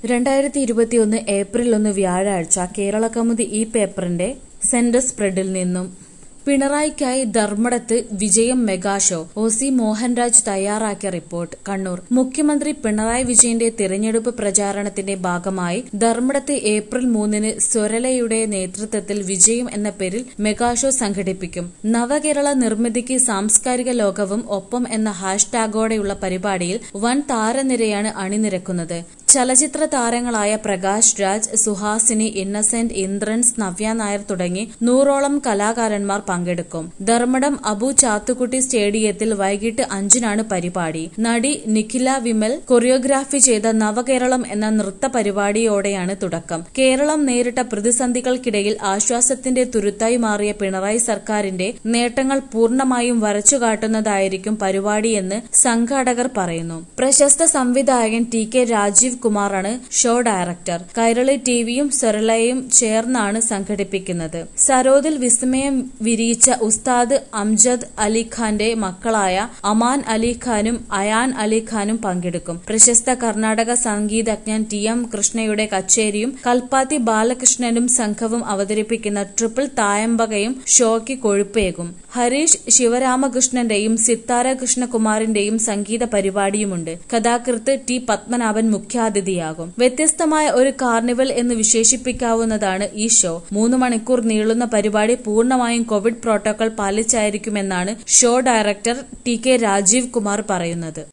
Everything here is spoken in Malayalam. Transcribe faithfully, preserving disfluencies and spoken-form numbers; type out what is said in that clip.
രണ്ടായിരത്തി ഇരുപത്തിയൊന്ന് ഏപ്രിൽ ഒന്ന് വ്യാഴാഴ്ച കേരളകൗമുദി ഈ പേപ്പറിന്റെ സെന്റർ സ്പ്രെഡിൽ നിന്നും പിണറായിക്കായി ധർമ്മടത്ത് വിജയം മെഗാ ഷോ. ഒ സി മോഹൻരാജ് തയ്യാറാക്കിയ റിപ്പോർട്ട്. കണ്ണൂർ. മുഖ്യമന്ത്രി പിണറായി വിജയന്റെ തിരഞ്ഞെടുപ്പ് പ്രചാരണത്തിന്റെ ഭാഗമായി ധർമ്മടത്ത് ഏപ്രിൽ മൂന്നിന് സ്വരലയുടെ നേതൃത്വത്തിൽ വിജയം എന്ന പേരിൽ മെഗാ ഷോ സംഘടിപ്പിക്കും. നവകേരള നിർമ്മിതിക്ക് സാംസ്കാരിക ലോകവും ഒപ്പം എന്ന ഹാഷ്ടാഗോടെയുള്ള പരിപാടിയിൽ വൻ താരനിരയാണ് അണിനിരക്കുന്നത്. ചലച്ചിത്ര താരങ്ങളായ പ്രകാശ് രാജ്, സുഹാസിനി, ഇന്നസെന്റ്, ഇന്ദ്രൻസ്, നവ്യ നായർ തുടങ്ങി നൂറോളം കലാകാരന്മാർ പങ്കെടുക്കും. ധർമ്മടം അബു ചാത്തുക്കുട്ടി സ്റ്റേഡിയത്തിൽ വൈകിട്ട് അഞ്ചിനാണ് പരിപാടി. നടി നിഖില വിമൽ കൊറിയോഗ്രാഫി ചെയ്ത നവകേരളം എന്ന നൃത്ത പരിപാടിയോടെയാണ് തുടക്കം. കേരളം നേരിട്ട പ്രതിസന്ധികൾക്കിടയിൽ ആശ്വാസത്തിന്റെ തുരുത്തായി മാറിയ പിണറായി സർക്കാരിന്റെ നേട്ടങ്ങൾ പൂർണ്ണമായും വരച്ചുകാട്ടുന്നതായിരിക്കും പരിപാടിയെന്ന് സംഘാടകർ പറയുന്നു. പ്രശസ്ത സംവിധായകൻ ടി കെ രാജീവ് കുമാറാണ് ഷോ ഡയറക്ടർ. കൈരളി ടിവിയും സ്വരലയും ചേർന്നാണ് സംഘടിപ്പിക്കുന്നത്. സരോദിൽ വിസ്മയം വിരിയിച്ച ഉസ്താദ് അംജദ് അലിഖാന്റെ മക്കളായ അമാൻ അലിഖാനും അയാൻ അലിഖാനും പങ്കെടുക്കും. പ്രശസ്ത കർണാടക സംഗീതജ്ഞൻ ടി എം കൃഷ്ണയുടെ കച്ചേരിയും കൽപ്പാത്തി ബാലകൃഷ്ണനും സംഘവും അവതരിപ്പിക്കുന്ന ട്രിപ്പിൾ തായമ്പകയും ഷോയ്ക്ക് കൊഴുപ്പേകും. ഹരീഷ് ശിവരാമകൃഷ്ണന്റെയും സിത്താര കൃഷ്ണകുമാറിന്റെയും സംഗീത പരിപാടിയുമുണ്ട്. കഥാകൃത്ത് ടി പത്മനാഭൻ മുഖ്യാതിഥിയാകും. വ്യത്യസ്തമായ ഒരു കാർണിവൽ എന്ന് വിശേഷിപ്പിക്കാവുന്നതാണ് ഈ ഷോ. മൂന്ന് മണിക്കൂർ നീളുന്ന പരിപാടി പൂർണ്ണമായും കോവിഡ് പ്രോട്ടോകോൾ പാലിച്ചായിരിക്കുമെന്നാണ് ഷോ ഡയറക്ടർ ടി കെ രാജീവ് കുമാർ പറയുന്നത്.